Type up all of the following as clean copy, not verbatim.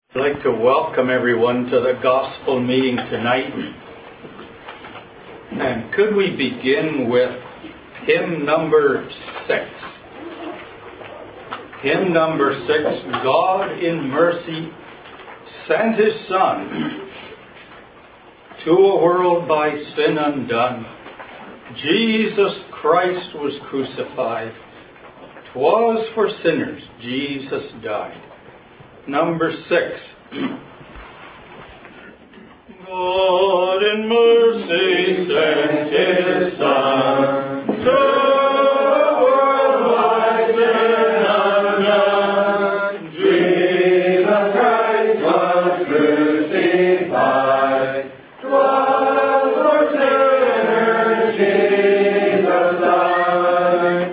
I'd like to welcome everyone to the gospel meeting tonight. And could we begin with hymn number 6? Hymn number 6, God in mercy sent His Son to a world by sin undone. Jesus Christ was crucified. 'Twas for sinners Jesus died. Number 6. God in mercy sent His Son to a world by sin undone. Jesus Christ was crucified. 'Twas for sinners Jesus died.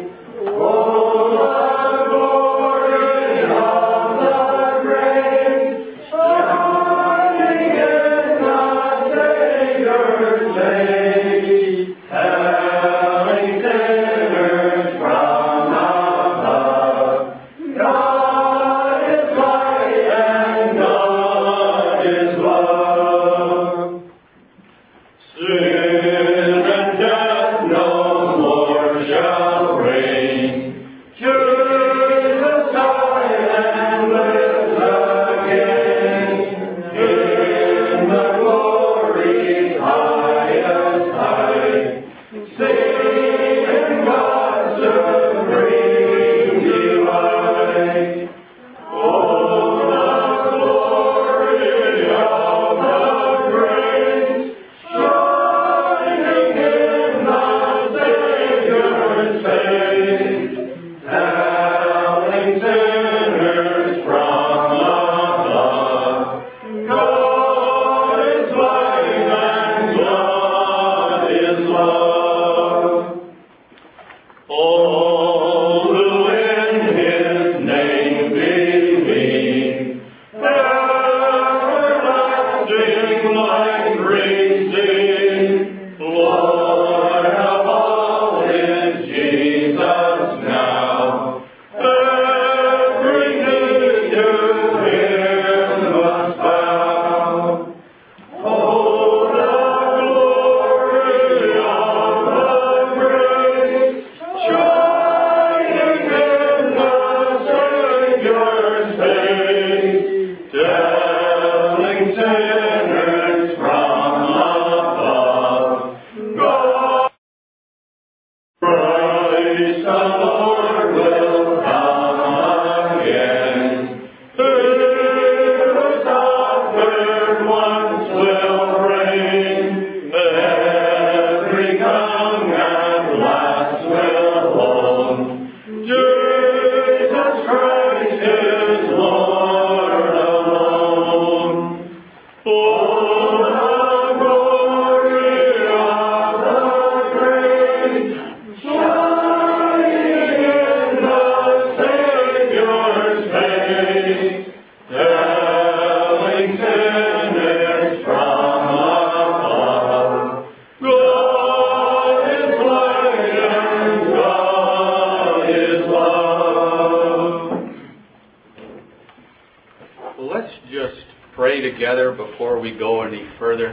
Let's just pray together before we go any further.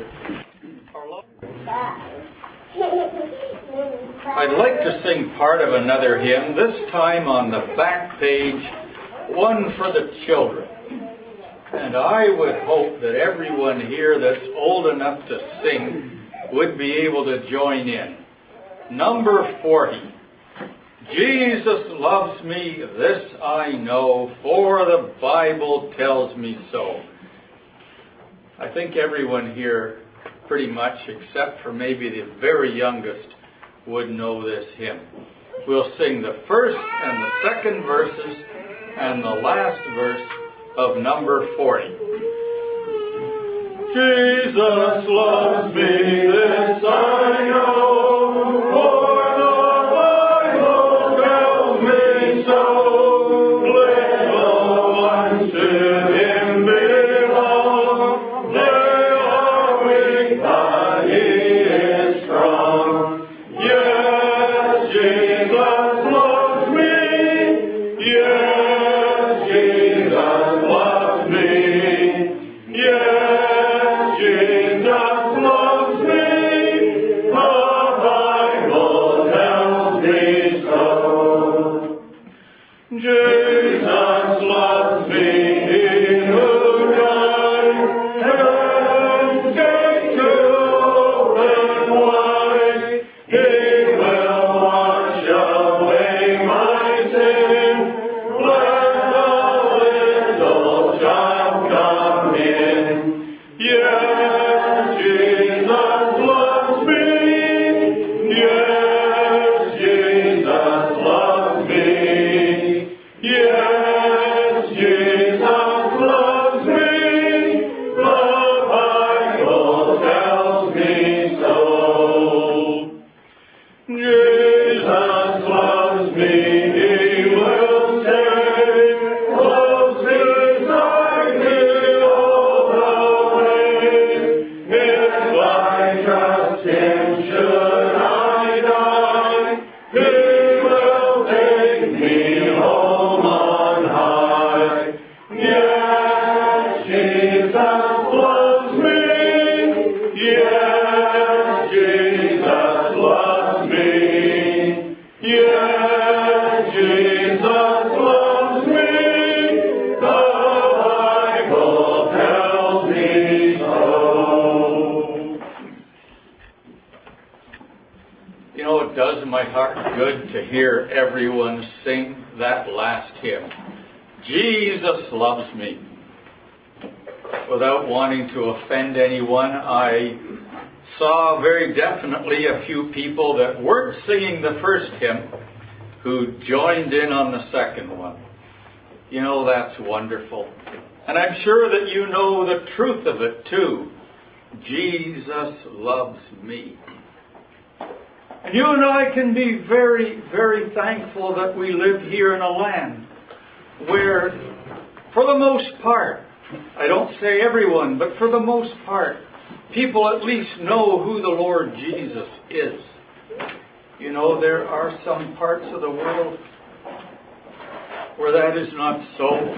I'd like to sing part of another hymn, this time on the back page, One for the Children. And I would hope that everyone here that's old enough to sing would be able to join in. Number 40. Jesus loves me, this I know, for the Bible tells me so. I think everyone here, pretty much, except for maybe the very youngest, would know this hymn. We'll sing the first and the second verses and the last verse of number 40. Jesus loves me, this I know, for the Bible tells me so. Little ones to Him belong. They are weak, but He is strong. Yes, Jesus loves me. Yes, Jesus loves me. for him. Yes, Jesus loves me. Yes, Jesus loves me. Yes, Jesus loves me. The Bible tells me so. Jesus loves me, he will say, loves beside me all the way. If I trust him, should I die, he will take me home on high. Yes, Jesus loves me. Yes, Jesus loves me. Yes, Jesus loves me. The Bible tells me so. You know, it does my heart good to hear everyone sing that last hymn. Jesus loves me. Without wanting to offend anyone, I saw very definitely a few people that weren't singing the first hymn who joined in on the second one. You know, that's wonderful. And I'm sure that you know the truth of it too. Jesus loves me. And you and I can be very, very thankful that we live here in a land where, for the most part, I don't say everyone, but for the most part, people at least know who the Lord Jesus is. You know, there are some parts of the world where that is not so.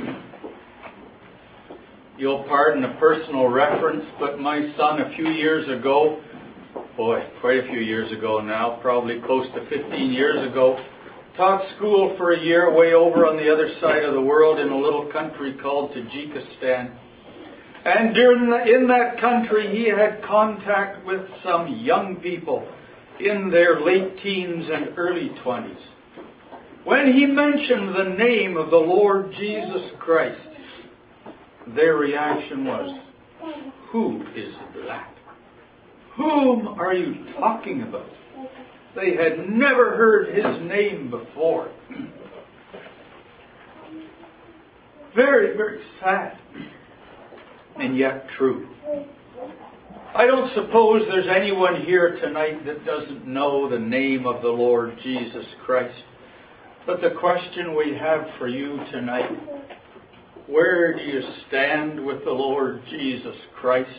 You'll pardon a personal reference, but my son a few years ago, quite a few years ago now, probably close to 15 years ago, taught school for a year way over on the other side of the world in a little country called Tajikistan. And in that country, he had contact with some young people in their late teens and early 20s. When he mentioned the name of the Lord Jesus Christ, their reaction was, "Who is that? Whom are you talking about?" They had never heard his name before. Very, very sad. And yet true. I don't suppose there's anyone here tonight that doesn't know the name of the Lord Jesus Christ. But the question we have for you tonight, where do you stand with the Lord Jesus Christ?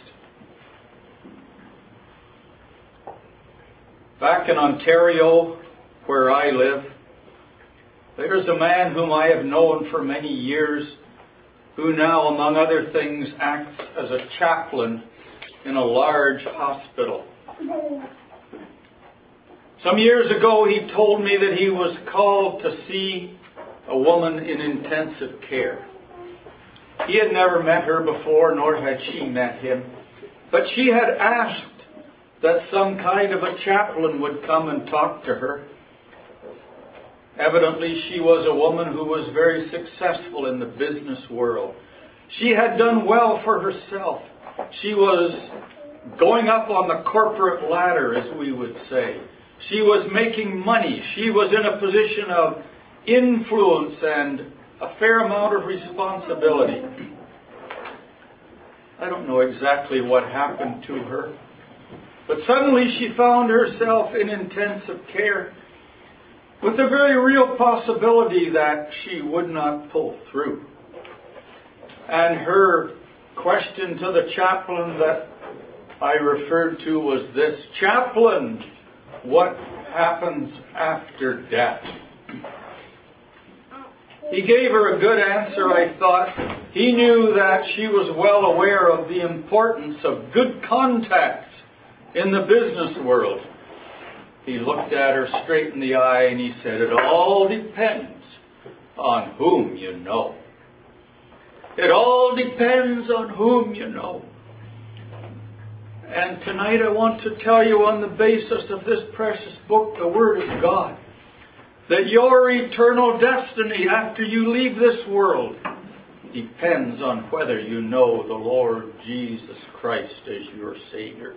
Back in Ontario, where I live, there's a man whom I have known for many years, who now, among other things, acts as a chaplain in a large hospital. Some years ago, he told me that he was called to see a woman in intensive care. He had never met her before, nor had she met him. But she had asked that some kind of a chaplain would come and talk to her. Evidently, she was a woman who was very successful in the business world. She had done well for herself. She was going up on the corporate ladder, as we would say. She was making money. She was in a position of influence and a fair amount of responsibility. I don't know exactly what happened to her, but suddenly she found herself in intensive care with the very real possibility that she would not pull through. And her question to the chaplain that I referred to was this: "Chaplain, what happens after death?" He gave her a good answer, I thought. He knew that she was well aware of the importance of good contacts in the business world. He looked at her straight in the eye and he said, "It all depends on whom you know. It all depends on whom you know." And tonight I want to tell you, on the basis of this precious book, the Word of God, that your eternal destiny after you leave this world depends on whether you know the Lord Jesus Christ as your Savior.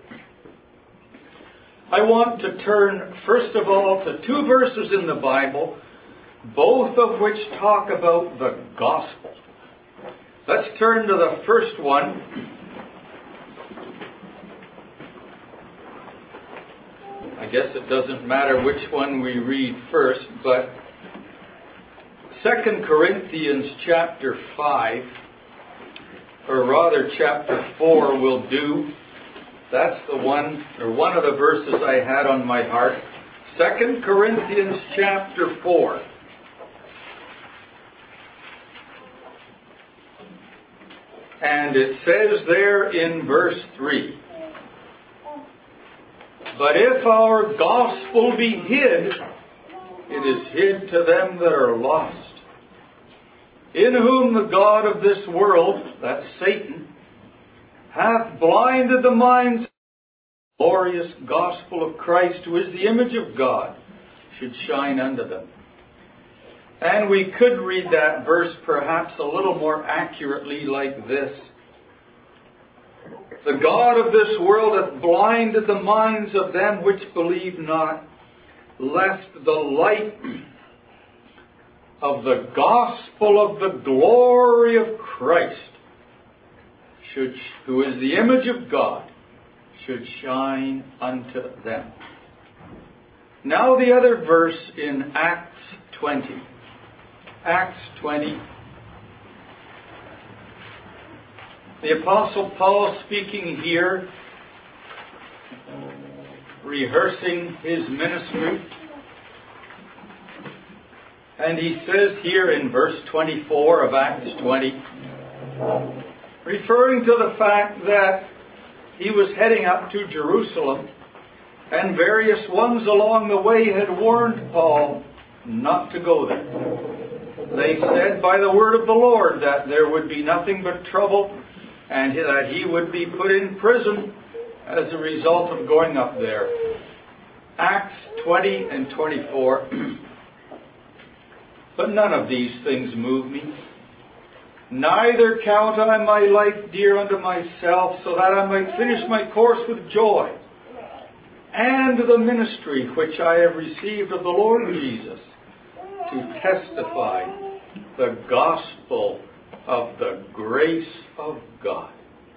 I want to turn, first of all, to two verses in the Bible, both of which talk about the gospel. Let's turn to the first one. I guess it doesn't matter which one we read first, but 2 Corinthians chapter 5, or rather chapter 4 will do. That's the one, or one of the verses I had on my heart. 2 Corinthians chapter 4. And it says there in verse 3, "But if our gospel be hid, it is hid to them that are lost, in whom the God of this world," that's Satan, "hath blinded the minds, of the glorious gospel of Christ, who is the image of God, should shine unto them." And we could read that verse perhaps a little more accurately like this: "The God of this world hath blinded the minds of them which believe not, lest the light of the gospel of the glory of Christ, who is the image of God, should shine unto them." Now the other verse in Acts 20. Acts 20. The Apostle Paul speaking here, rehearsing his ministry. And he says here in verse 24 of Acts 20, referring to the fact that he was heading up to Jerusalem, and various ones along the way had warned Paul not to go there. They said by the word of the Lord that there would be nothing but trouble, and that he would be put in prison as a result of going up there. Acts 20 and 24. "But none of these things move me. Neither count I my life dear unto myself, so that I might finish my course with joy, and the ministry which I have received of the Lord Jesus, to testify the gospel of the grace of God."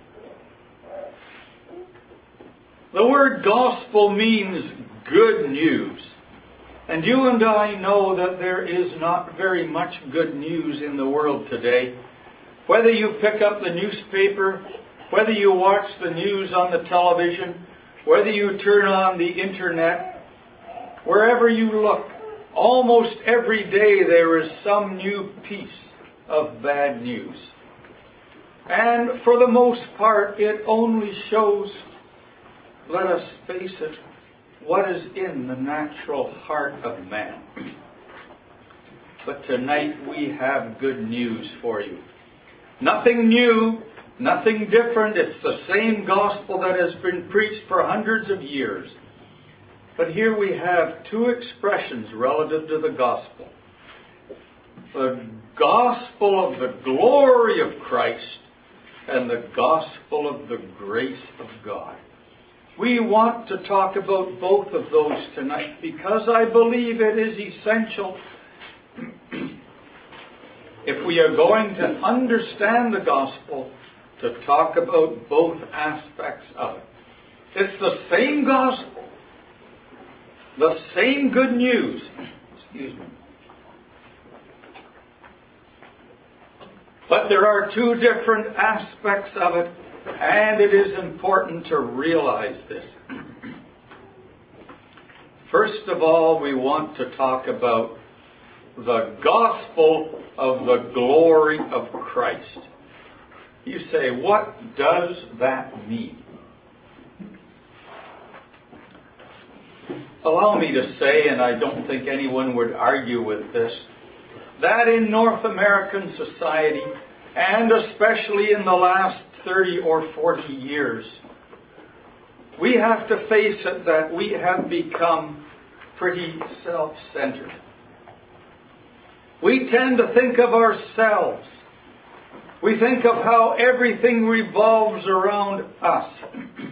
The word gospel means good news. And you and I know that there is not very much good news in the world today. Whether you pick up the newspaper, whether you watch the news on the television, whether you turn on the internet, wherever you look, almost every day there is some new piece of bad news. And for the most part, it only shows, let us face it, what is in the natural heart of man. But tonight we have good news for you. Nothing new, nothing different. It's the same gospel that has been preached for hundreds of years. But here we have two expressions relative to the gospel. The gospel of the glory of Christ and the gospel of the grace of God. We want to talk about both of those tonight because I believe it is essential if we are going to understand the gospel to talk about both aspects of it. It's the same gospel, the same good news. Excuse me. But there are two different aspects of it, and it is important to realize this. First of all, we want to talk about the gospel of the glory of Christ. You say, what does that mean? Allow me to say, and I don't think anyone would argue with this, that in North American society, and especially in the last 30 or 40 years, we have to face it that we have become pretty self-centered. We tend to think of ourselves We think of how everything revolves around us.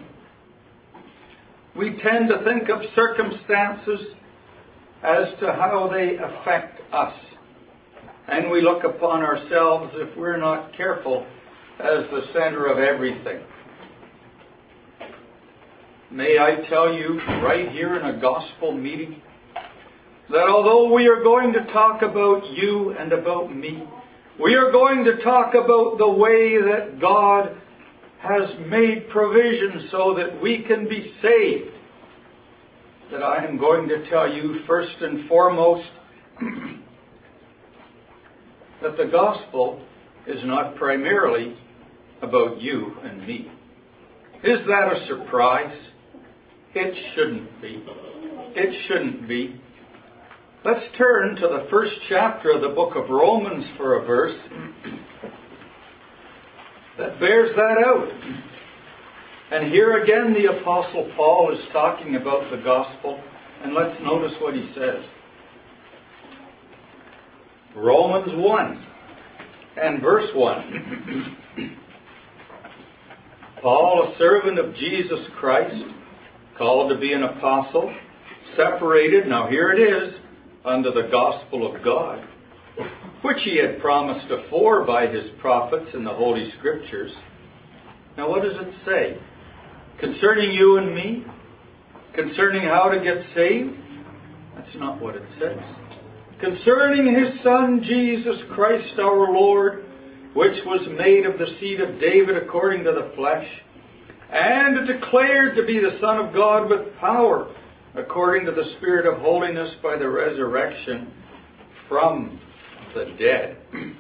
We tend to think of circumstances as to how they affect us. And we look upon ourselves, if we're not careful, as the center of everything. May I tell you right here in a gospel meeting that although we are going to talk about you and about me, we are going to talk about the way that God has made provision so that we can be saved. That I am going to tell you first and foremost that the gospel is not primarily about you and me. Is that a surprise? It shouldn't be. It shouldn't be. Let's turn to the first chapter of the book of Romans for a verse that bears that out. And here again the Apostle Paul is talking about the gospel, and let's notice what he says. Romans 1 and verse 1. Paul, a servant of Jesus Christ, called to be an apostle, separated, now here it is, under the gospel of God, which he had promised afore by his prophets in the Holy Scriptures. Now what does it say? Concerning you and me? Concerning how to get saved? That's not what it says. Concerning his Son, Jesus Christ our Lord, which was made of the seed of David according to the flesh, and declared to be the Son of God with power, according to the Spirit of holiness by the resurrection from the dead.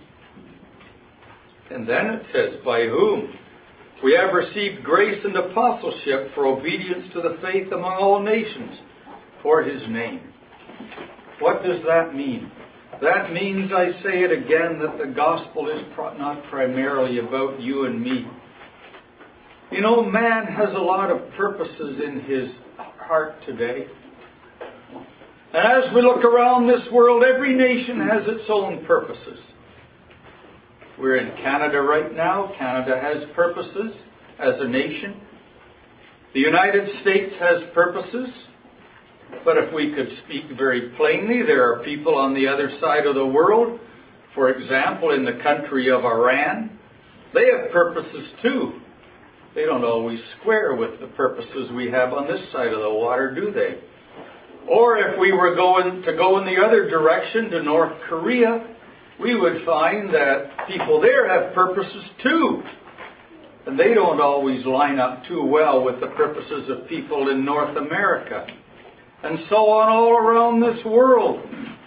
And then it says, by whom we have received grace and apostleship for obedience to the faith among all nations, for his name. What does that mean? That means, I say it again, that the gospel is not primarily about you and me. You know, man has a lot of purposes in his heart today. And as we look around this world, every nation has its own purposes. We're in Canada right now. Canada has purposes as a nation. The United States has purposes. But if we could speak very plainly, there are people on the other side of the world. For example, in the country of Iran, they have purposes too. They don't always square with the purposes we have on this side of the water, do they? Or if we were going to go in the other direction to North Korea, we would find that people there have purposes too. And they don't always line up too well with the purposes of people in North America. And so on all around this world.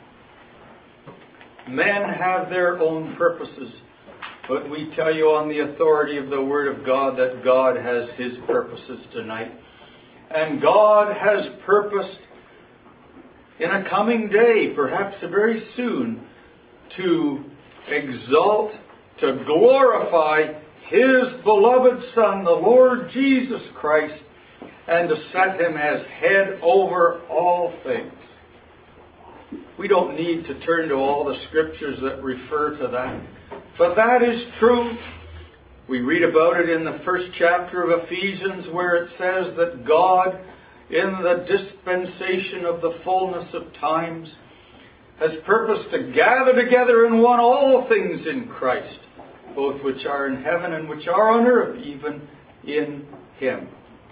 Men have their own purposes. But we tell you on the authority of the Word of God that God has his purposes tonight. And God has purposed in a coming day, perhaps very soon, to exalt, to glorify his beloved Son, the Lord Jesus Christ, and to set him as head over all things. We don't need to turn to all the scriptures that refer to that. But that is true. We read about it in the first chapter of Ephesians, where it says that God, in the dispensation of the fullness of times, has purposed to gather together in one all things in Christ, both which are in heaven and which are on earth, even in him.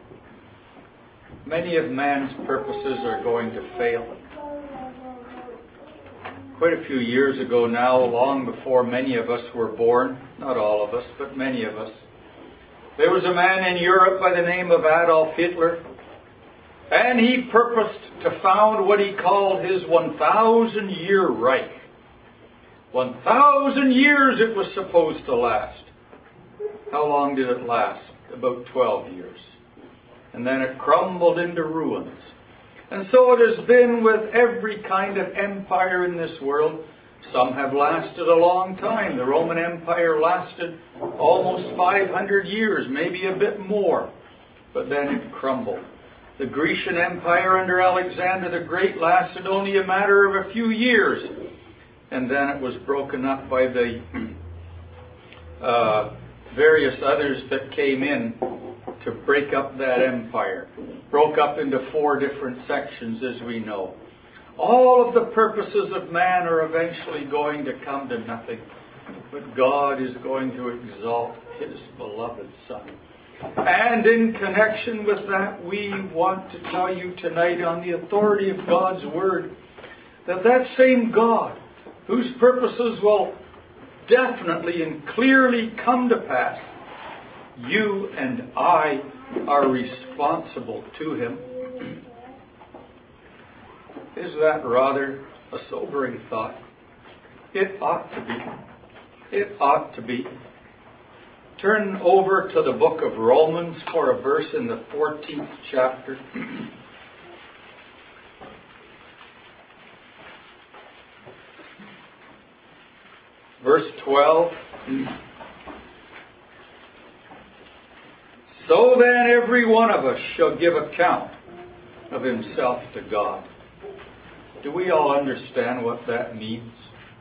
Many of man's purposes are going to fail. Quite a few years ago now, long before many of us were born, not all of us, but many of us, there was a man in Europe by the name of Adolf Hitler, and he purposed to found what he called his 1,000-year Reich. 1,000 years it was supposed to last. How long did it last? About 12 years. And then it crumbled into ruins. And so it has been with every kind of empire in this world. Some have lasted a long time. The Roman Empire lasted almost 500 years, maybe a bit more. But then it crumbled. The Grecian Empire under Alexander the Great lasted only a matter of a few years. And then it was broken up by the various others that came in to break up that empire. Broke up into 4 different sections, as we know. All of the purposes of man are eventually going to come to nothing. But God is going to exalt His beloved Son. And in connection with that, we want to tell you tonight, on the authority of God's Word, that that same God, whose purposes will definitely and clearly come to pass, you and I are responsible to Him. Is that rather a sobering thought? It ought to be. It ought to be. Turn over to the book of Romans for a verse in the 14th chapter. Verse 12. So then every one of us shall give account of himself to God. Do we all understand what that means?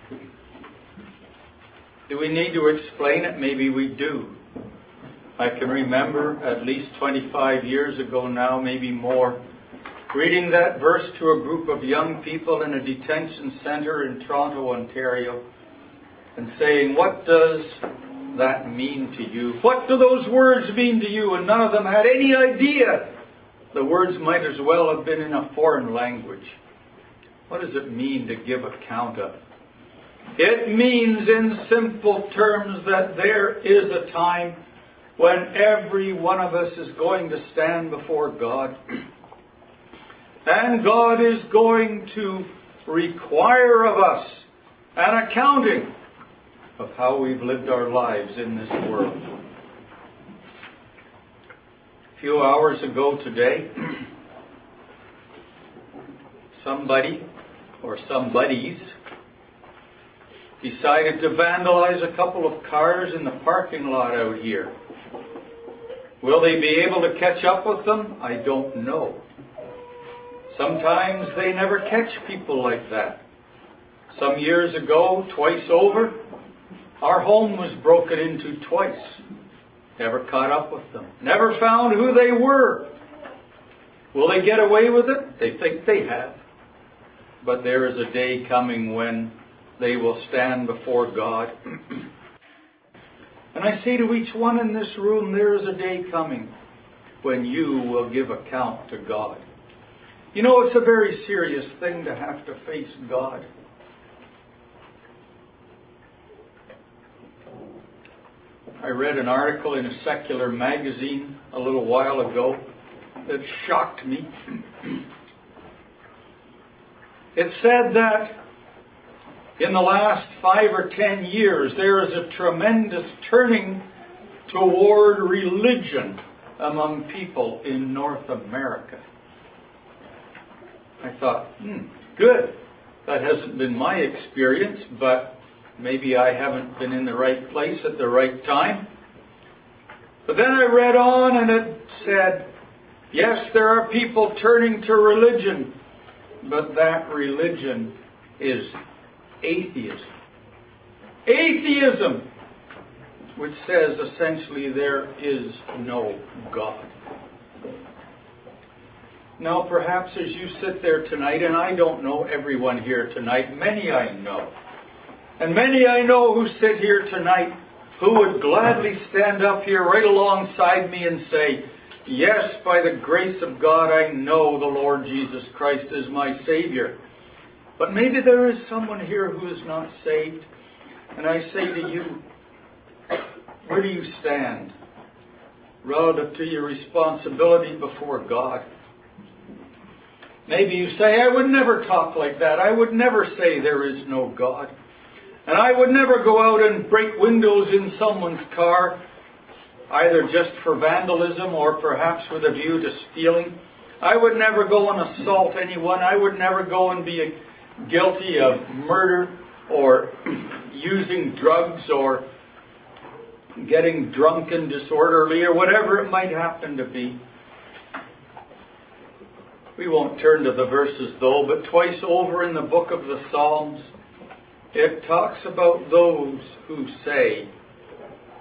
Do we need to explain it? Maybe we do. I can remember at least 25 years ago now, maybe more, reading that verse to a group of young people in a detention center in Toronto, Ontario, and saying, what does that mean to you? What do those words mean to you? And none of them had any idea. The words might as well have been in a foreign language. What does it mean to give account of? It means in simple terms that there is a time when every one of us is going to stand before God. And God is going to require of us an accounting of how we've lived our lives in this world. A few hours ago today, somebody or somebodies decided to vandalize a couple of cars in the parking lot out here. Will they be able to catch up with them? I don't know. Sometimes they never catch people like that. Some years ago, twice over, our home was broken into twice. Never caught up with them. Never found who they were. Will they get away with it? They think they have. But there is a day coming when they will stand before God. And I say to each one in this room, there is a day coming when you will give account to God. You know, it's a very serious thing to have to face God. I read an article in a secular magazine a little while ago that shocked me. It said that in the last 5 or 10 years, there is a tremendous turning toward religion among people in North America. I thought, good. That hasn't been my experience, but maybe I haven't been in the right place at the right time. But then I read on and it said, yes, there are people turning to religion, but that religion is atheism. Atheism, which says essentially there is no God. Now perhaps as you sit there tonight, and I don't know everyone here tonight, many I know. And many I know who sit here tonight who would gladly stand up here right alongside me and say, yes, by the grace of God, I know the Lord Jesus Christ is my Savior. But maybe there is someone here who is not saved. And I say to you, where do you stand relative to your responsibility before God? Maybe you say, I would never talk like that. I would never say there is no God. And I would never go out and break windows in someone's car, either just for vandalism or perhaps with a view to stealing. I would never go and assault anyone. I would never go and be guilty of murder or using drugs or getting drunk and disorderly or whatever it might happen to be. We won't turn to the verses though, but twice over in the book of the Psalms, it talks about those who say,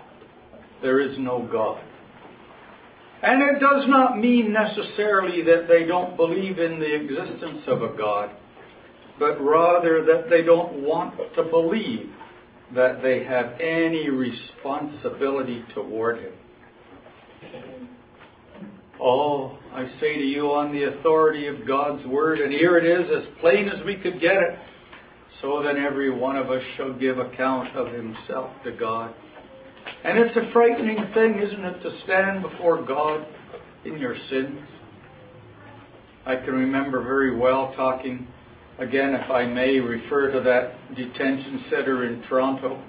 there is no God. And it does not mean necessarily that they don't believe in the existence of a God, but rather that they don't want to believe that they have any responsibility toward Him. Oh, I say to you on the authority of God's Word, and here it is, as plain as we could get it, so then every one of us shall give account of himself to God. And it's a frightening thing, isn't it, to stand before God in your sins? I can remember very well talking, again, if I may refer to that detention center in Toronto.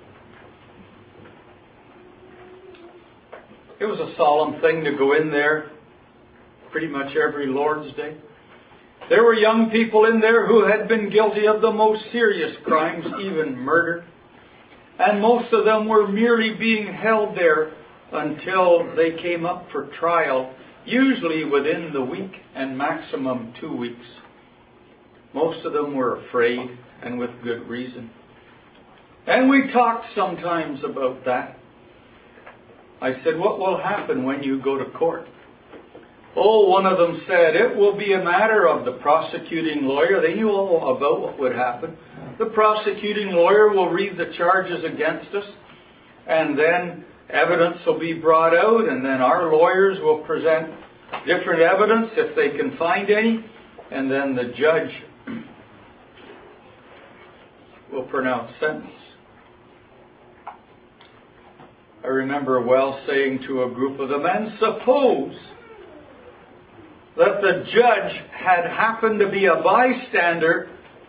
It was a solemn thing to go in there pretty much every Lord's Day. There were young people in there who had been guilty of the most serious crimes, even murder. And most of them were merely being held there until they came up for trial, usually within the week and maximum 2 weeks. Most of them were afraid, and with good reason. And we talked sometimes about that. I said, what will happen when you go to court? Oh, one of them said, it will be a matter of the prosecuting lawyer. They knew all about what would happen. The prosecuting lawyer will read the charges against us, and then evidence will be brought out, and then our lawyers will present different evidence if they can find any, and then the judge will pronounce sentence. I remember well saying to a group of them, and suppose that the judge had happened to be a bystander.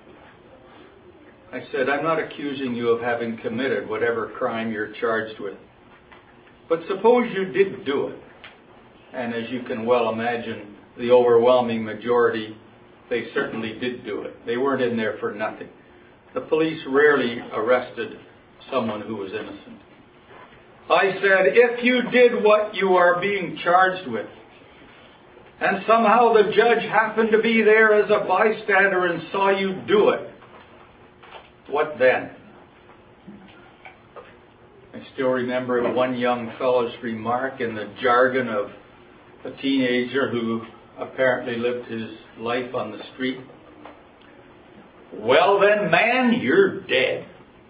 I said, I'm not accusing you of having committed whatever crime you're charged with. But suppose you did do it. And as you can well imagine, the overwhelming majority, they certainly did do it. They weren't in there for nothing. The police rarely arrested someone who was innocent. I said, if you did what you are being charged with, and somehow the judge happened to be there as a bystander and saw you do it, what then? I still remember one young fellow's remark in the jargon of a teenager who apparently lived his life on the street. Well then, man, you're dead.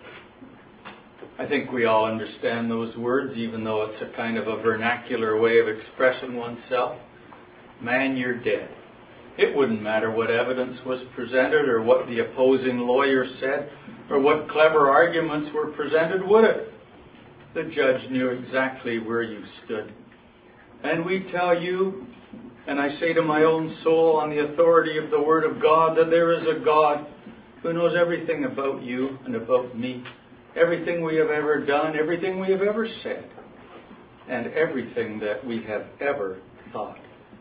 I think we all understand those words, even though it's a kind of a vernacular way of expressing oneself. Man, you're dead. It wouldn't matter what evidence was presented or what the opposing lawyer said or what clever arguments were presented, would it? The judge knew exactly where you stood. And we tell you, and I say to my own soul on the authority of the Word of God, that there is a God who knows everything about you and about me, everything we have ever done, everything we have ever said, and everything that we have ever thought.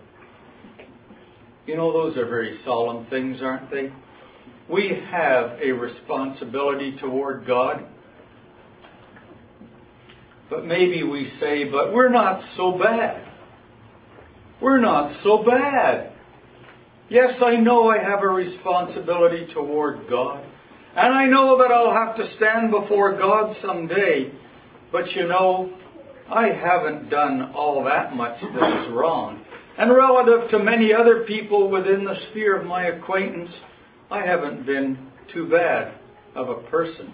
You know, those are very solemn things, aren't they? We have a responsibility toward God. But maybe we say, but we're not so bad. We're not so bad. Yes, I know I have a responsibility toward God. And I know that I'll have to stand before God someday. But you know, I haven't done all that much that is wrong. And relative to many other people within the sphere of my acquaintance, I haven't been too bad of a person.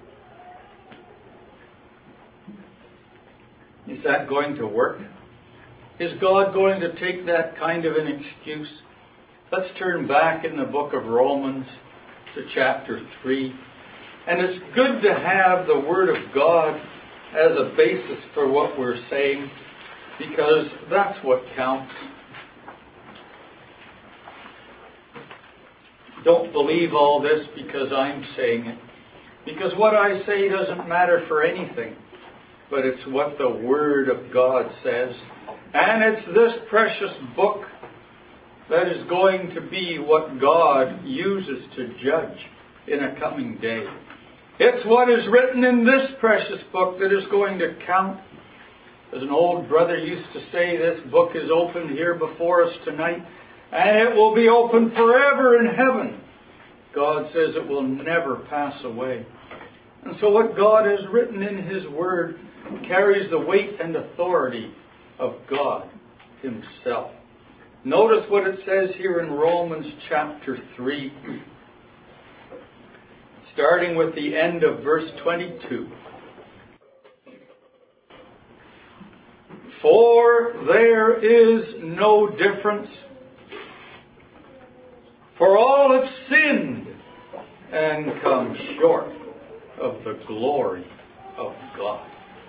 Is that going to work? Is God going to take that kind of an excuse? Let's turn back in the book of Romans to chapter 3. And it's good to have the Word of God as a basis for what we're saying, because that's what counts. Don't believe all this because I'm saying it. Because what I say doesn't matter for anything. But it's what the Word of God says. And it's this precious book that is going to be what God uses to judge in a coming day. It's what is written in this precious book that is going to count. As an old brother used to say, this book is open here before us tonight, and it will be open forever in heaven. God says it will never pass away. And so what God has written in His Word carries the weight and authority of God Himself. Notice what it says here in Romans chapter 3, starting with the end of verse 22. For there is no difference, for all have sinned and come short of the glory of God.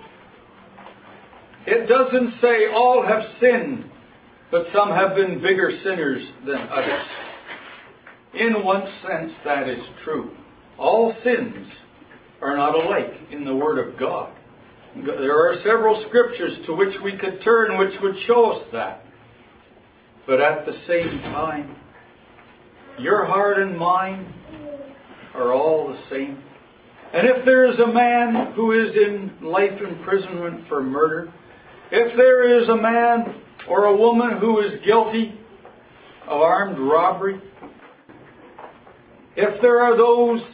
It doesn't say all have sinned, but some have been bigger sinners than others. In one sense, that is true. All sins are not alike in the Word of God. There are several scriptures to which we could turn which would show us that. But at the same time, your heart and mine are all the same. And if there is a man who is in life imprisonment for murder, if there is a man or a woman who is guilty of armed robbery, if there are those,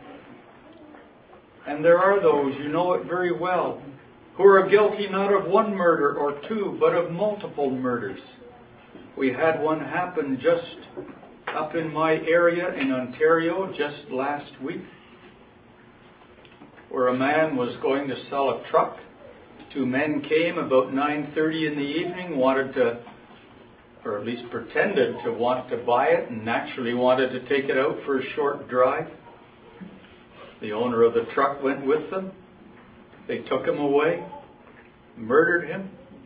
and there are those, you know it very well, who are guilty not of one murder or two, but of multiple murders. We had one happen just up in my area in Ontario just last week, where a man was going to sell a truck. Two men came about 9:30 in the evening, wanted to, or at least pretended to want to buy it, and naturally wanted to take it out for a short drive. The owner of the truck went with them. They took him away, murdered him,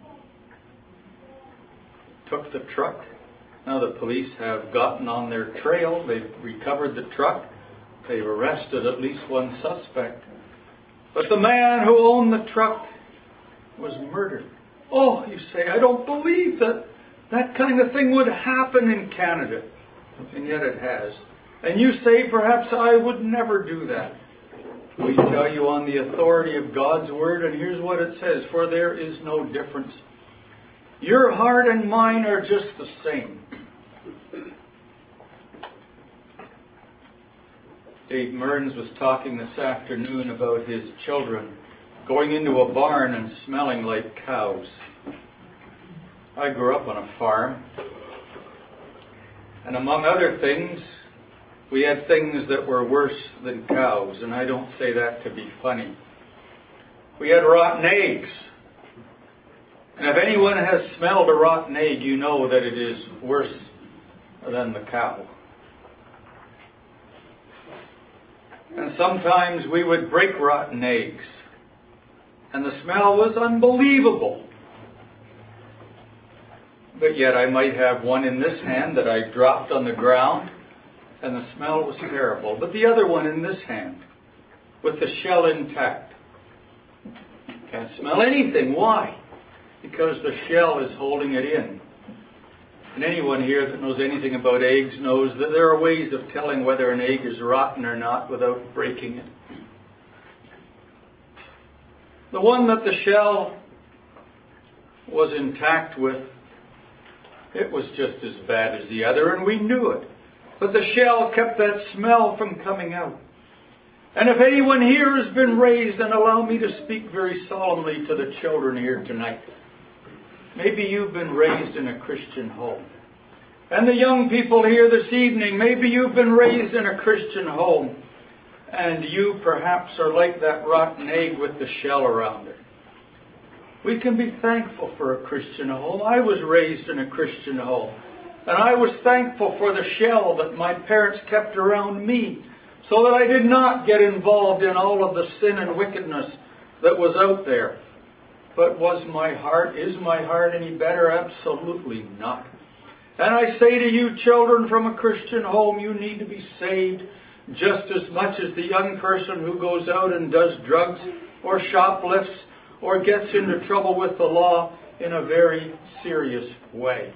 took the truck. Now the police have gotten on their trail. They've recovered the truck. They've arrested at least one suspect. But the man who owned the truck was murdered. Oh, you say, I don't believe that that kind of thing would happen in Canada. And yet it has. And you say, perhaps I would never do that. We tell you on the authority of God's Word, and here's what it says, for there is no difference. Your heart and mine are just the same. Dave Mearns was talking this afternoon about his children going into a barn and smelling like cows. I grew up on a farm, and among other things, we had things that were worse than cows, and I don't say that to be funny. We had rotten eggs. And if anyone has smelled a rotten egg, you know that it is worse than the cow. And sometimes we would break rotten eggs, and the smell was unbelievable. But yet I might have one in this hand that I dropped on the ground, and the smell was terrible. But the other one in this hand, with the shell intact. Can't smell anything. Why? Because the shell is holding it in. And anyone here that knows anything about eggs knows that there are ways of telling whether an egg is rotten or not without breaking it. The one that the shell was intact with, it was just as bad as the other, and we knew it. But the shell kept that smell from coming out. And if anyone here has been raised, and allow me to speak very solemnly to the children here tonight, maybe you've been raised in a Christian home. And the young people here this evening, maybe you've been raised in a Christian home, and you perhaps are like that rotten egg with the shell around it. We can be thankful for a Christian home. I was raised in a Christian home. And I was thankful for the shell that my parents kept around me, so that I did not get involved in all of the sin and wickedness that was out there. But is my heart any better? Absolutely not. And I say to you, children from a Christian home, you need to be saved just as much as the young person who goes out and does drugs or shoplifts or gets into trouble with the law in a very serious way.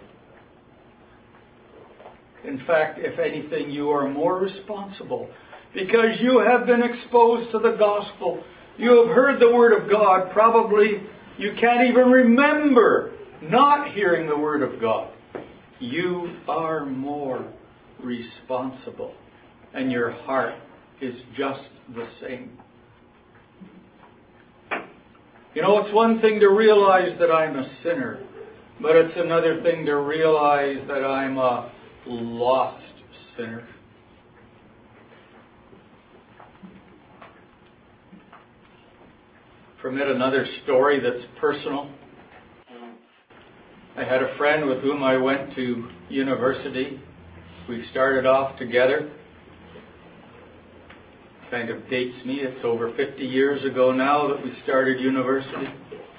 In fact, if anything, you are more responsible because you have been exposed to the gospel. You have heard the Word of God. Probably you can't even remember not hearing the Word of God. You are more responsible, and your heart is just the same. You know, it's one thing to realize that I'm a sinner, but it's another thing to realize that I'm a lost sinner. Permit another story that's personal. I had a friend with whom I went to university. We started off together. Kind of dates me. It's over 50 years ago now that we started university.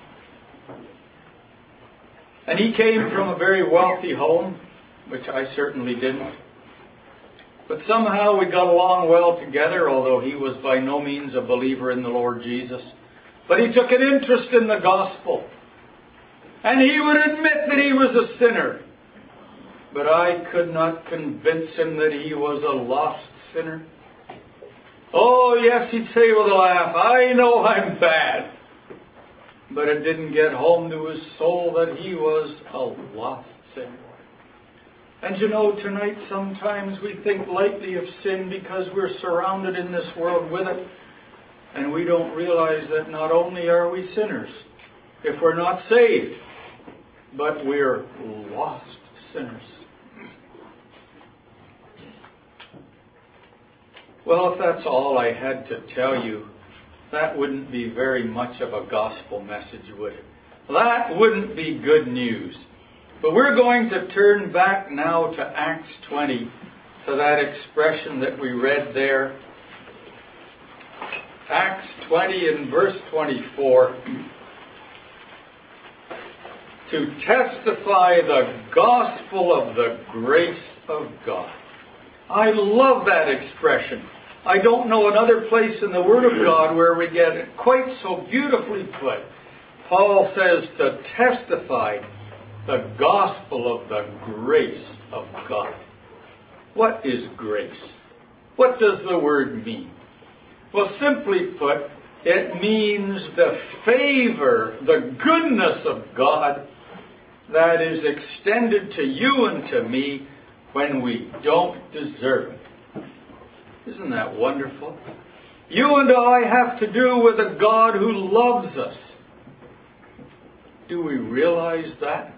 And he came from a very wealthy home, which I certainly didn't. But somehow we got along well together, although he was by no means a believer in the Lord Jesus. But he took an interest in the gospel. And he would admit that he was a sinner. But I could not convince him that he was a lost sinner. Oh, yes, he'd say with a laugh, I know I'm bad. But it didn't get home to his soul that he was a lost sinner. And you know, tonight sometimes we think lightly of sin because we're surrounded in this world with it. And we don't realize that not only are we sinners, if we're not saved, but we're lost sinners. Well, if that's all I had to tell you, that wouldn't be very much of a gospel message, would it? That wouldn't be good news. But we're going to turn back now to Acts 20, to that expression that we read there. Acts 20 and verse 24. To testify the gospel of the grace of God. I love that expression. I don't know another place in the Word of God where we get it quite so beautifully put. Paul says to testify the gospel of the grace of God. What is grace? What does the word mean? Well, simply put, it means the favor, the goodness of God that is extended to you and to me when we don't deserve it. Isn't that wonderful? You and I have to do with a God who loves us. Do we realize that?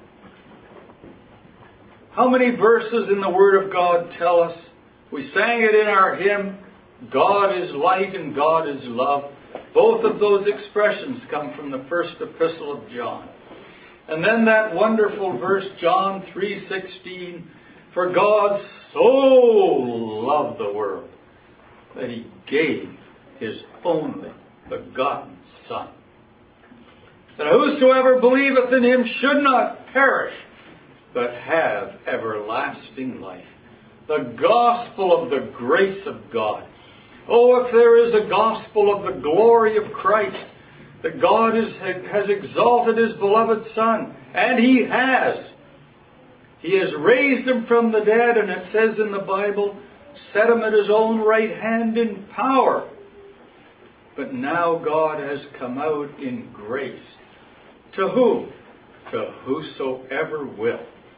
How many verses in the Word of God tell us? We sang it in our hymn, God is light and God is love. Both of those expressions come from the first epistle of John. And then that wonderful verse, John 3:16, for God so loved the world that he gave his only begotten Son, that whosoever believeth in him should not perish, but have everlasting life. The gospel of the grace of God. Oh, if there is a gospel of the glory of Christ, that God has exalted his beloved Son, and he has. He has raised him from the dead, and it says in the Bible, set him at his own right hand in power. But now God has come out in grace. To whom? To whosoever will.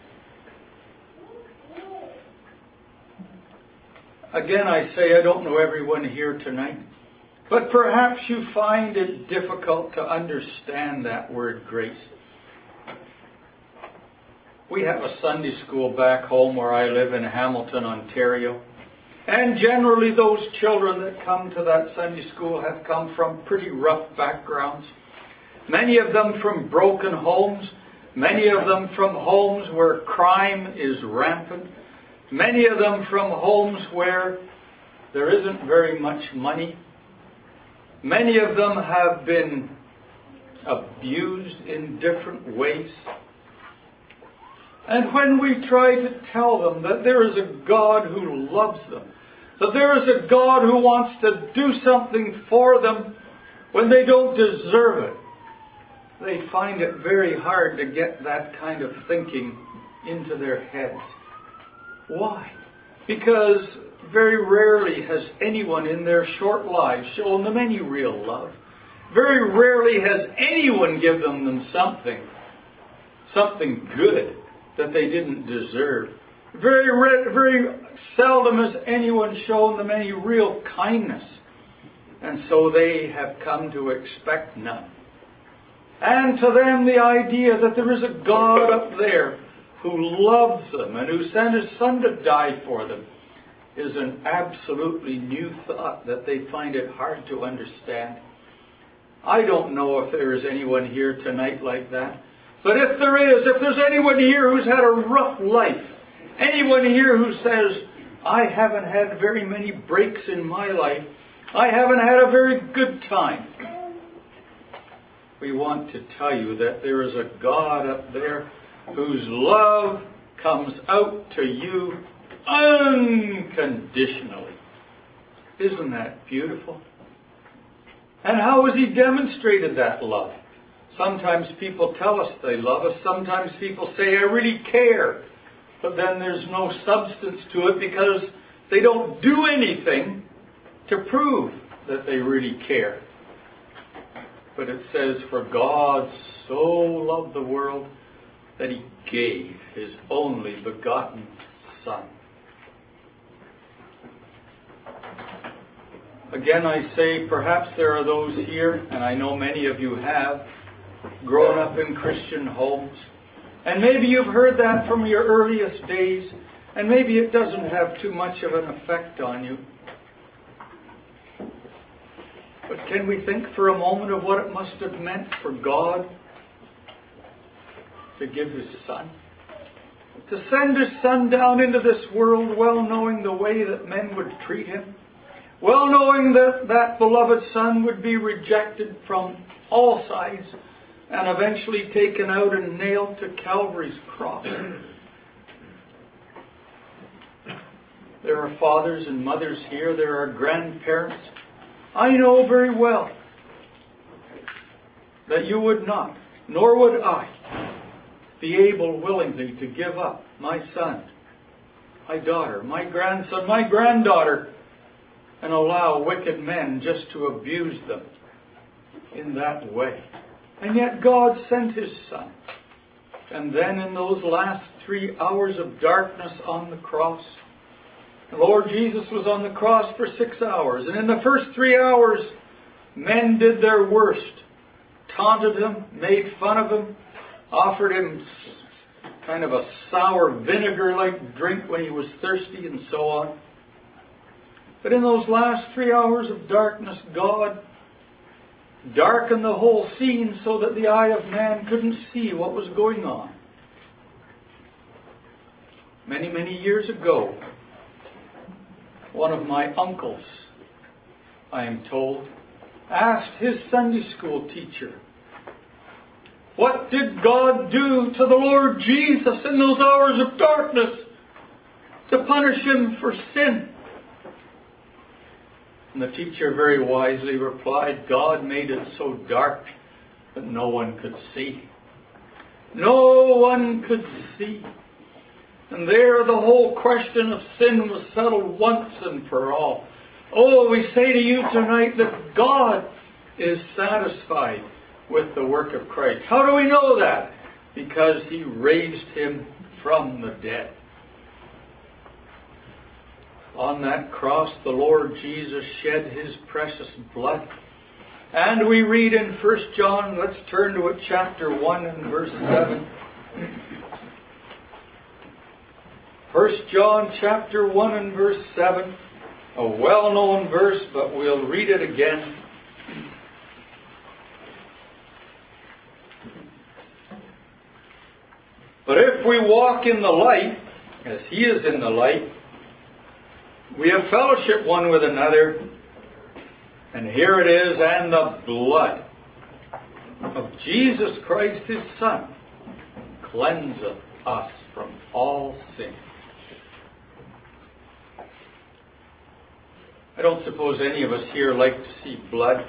Again, I say I don't know everyone here tonight, but perhaps you find it difficult to understand that word grace. We have a Sunday school back home where I live in Hamilton, Ontario. And generally those children that come to that Sunday school have come from pretty rough backgrounds. Many of them from broken homes. Many of them from homes where crime is rampant. Many of them from homes where there isn't very much money. Many of them have been abused in different ways. And when we try to tell them that there is a God who loves them, that there is a God who wants to do something for them when they don't deserve it, they find it very hard to get that kind of thinking into their heads. Why? Because very rarely has anyone in their short lives shown them any real love. Very rarely has anyone given them something good that they didn't deserve. Very seldom has anyone shown them any real kindness. And so they have come to expect none. And to them, the idea that there is a God up there who loves them and who sent His Son to die for them is an absolutely new thought that they find it hard to understand. I don't know if there is anyone here tonight like that. But if there is, if there's anyone here who's had a rough life, anyone here who says, I haven't had very many breaks in my life, I haven't had a very good time, we want to tell you that there is a God up there whose love comes out to you unconditionally. Isn't that beautiful? And how has He demonstrated that love? Sometimes people tell us they love us. Sometimes people say, I really care. But then there's no substance to it because they don't do anything to prove that they really care. But it says, for God so loved the world that He gave His only begotten Son. Again, I say, perhaps there are those here, and I know many of you have, grown up in Christian homes. And maybe you've heard that from your earliest days, and maybe it doesn't have too much of an effect on you. But can we think for a moment of what it must have meant for God to give His Son? To send His Son down into this world, well knowing the way that men would treat Him, well knowing that that beloved Son would be rejected from all sides and eventually taken out and nailed to Calvary's cross. There are fathers and mothers here. There are grandparents. I know very well that you would not, nor would I, be able willingly to give up my son, my daughter, my grandson, my granddaughter, and allow wicked men just to abuse them in that way. And yet God sent His Son. And then in those last 3 hours of darkness on the cross, the Lord Jesus was on the cross for 6 hours. And in the first 3 hours, men did their worst. Taunted Him, made fun of Him, offered Him kind of a sour vinegar-like drink when He was thirsty and so on. But in those last 3 hours of darkness, God darkened the whole scene so that the eye of man couldn't see what was going on. Many, many years ago, one of my uncles, I am told, asked his Sunday school teacher, what did God do to the Lord Jesus in those hours of darkness to punish Him for sin? And the teacher very wisely replied, God made it so dark that no one could see. No one could see. And there the whole question of sin was settled once and for all. Oh, we say to you tonight that God is satisfied with the work of Christ. How do we know that? Because He raised Him from the dead. On that cross, the Lord Jesus shed His precious blood. And we read in 1 John, let's turn to it, chapter 1 and verse 7. 1 John chapter 1 and verse 7. A well-known verse, but we'll read it again. But if we walk in the light, as He is in the light, we have fellowship one with another, and here it is, and the blood of Jesus Christ His Son cleanseth us from all sin. I don't suppose any of us here like to see blood.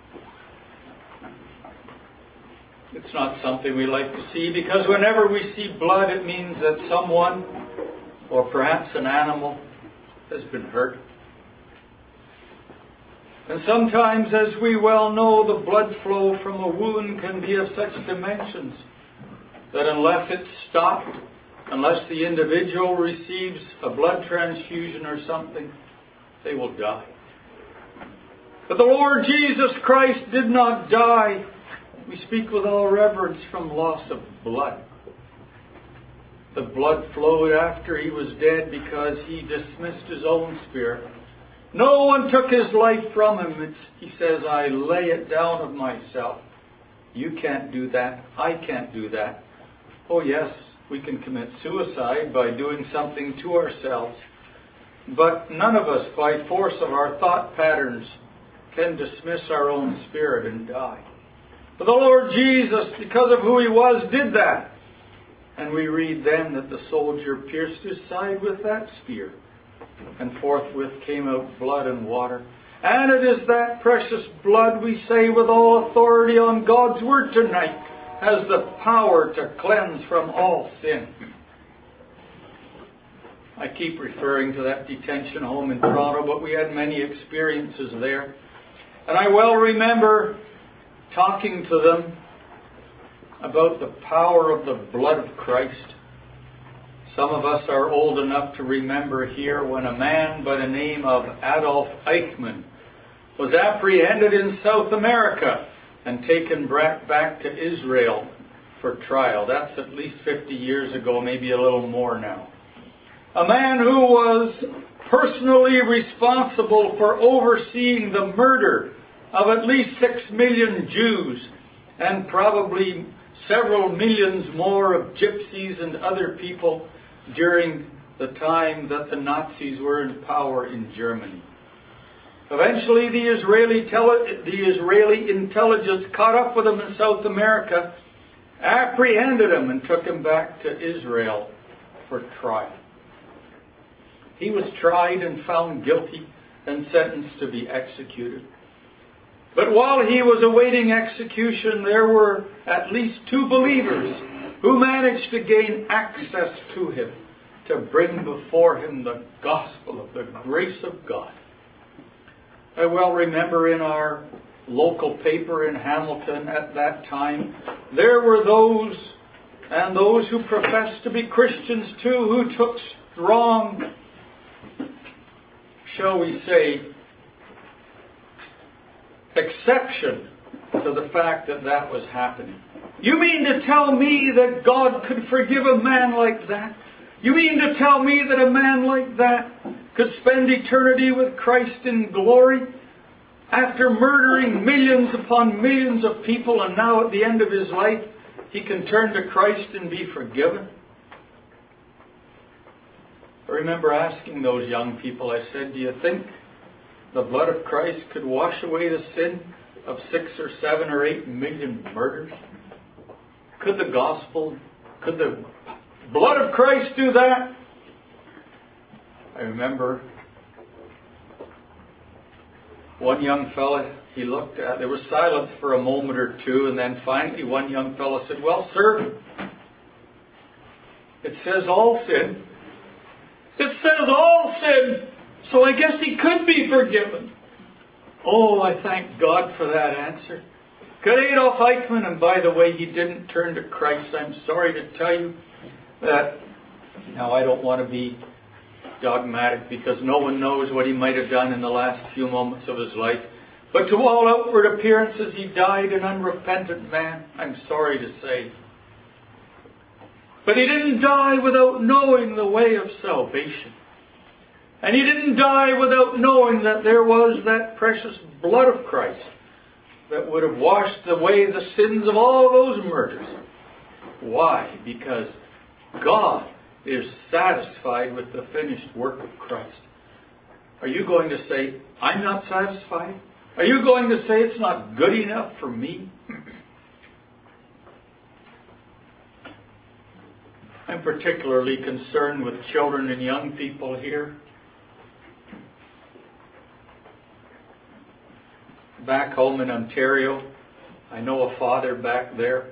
It's not something we like to see, because whenever we see blood, it means that someone, or perhaps an animal, has been hurt. And sometimes, as we well know, the blood flow from a wound can be of such dimensions that unless it's stopped, unless the individual receives a blood transfusion or something, they will die. But the Lord Jesus Christ did not die We speak with all reverence from loss of blood. The blood flowed after he was dead because he dismissed his own spirit. No one took his life from him. He says, I lay it down of myself. You can't do that. I can't do that. Oh yes, we can commit suicide by doing something to ourselves. But none of us, by force of our thought patterns, can dismiss our own spirit and die. But the Lord Jesus, because of who he was, did that. And we read then that the soldier pierced his side with that spear, and forthwith came out blood and water. And it is that precious blood, we say with all authority on God's word tonight, has the power to cleanse from all sin. I keep referring to that detention home in Toronto, but we had many experiences there. And I well remember talking to them about the power of the blood of Christ. Some of us are old enough to remember here when a man by the name of Adolf Eichmann was apprehended in South America and taken back to Israel for trial. That's at least 50 years ago, maybe a little more now. A man who was personally responsible for overseeing the murder of at least 6 million Jews and probably several millions more of gypsies and other people during the time that the Nazis were in power in Germany. Eventually, the Israeli intelligence caught up with him in South America, apprehended him, and took him back to Israel for trial. He was tried and found guilty and sentenced to be executed. But while he was awaiting execution, there were at least 2 believers who managed to gain access to him, to bring before him the gospel of the grace of God. I well remember in our local paper in Hamilton at that time, there were those, and those who professed to be Christians too, who took strong, shall we say, exception to the fact that that was happening. You mean to tell me that God could forgive a man like that? You mean to tell me that a man like that could spend eternity with Christ in glory after murdering millions upon millions of people, and now at the end of his life he can turn to Christ and be forgiven? I remember asking those young people, I said, do you think the blood of Christ could wash away the sin of 6 or 7 or 8 million murders? Could the gospel, could the blood of Christ do that? I remember one young fella, he looked at, there was silence for a moment or two, and then finally one young fella said, well, sir, it says all sin. It says all sin. So I guess he could be forgiven. Oh, I thank God for that answer. Good Adolf Eichmann, and by the way, he didn't turn to Christ. I'm sorry to tell you that. Now, I don't want to be dogmatic because no one knows what he might have done in the last few moments of his life. But to all outward appearances, he died an unrepentant man, I'm sorry to say. But he didn't die without knowing the way of salvation. And he didn't die without knowing that there was that precious blood of Christ that would have washed away the sins of all those murders. Why? Because God is satisfied with the finished work of Christ. Are you going to say, I'm not satisfied? Are you going to say it's not good enough for me? I'm particularly concerned with children and young people here. Back home in Ontario, I know a father back there.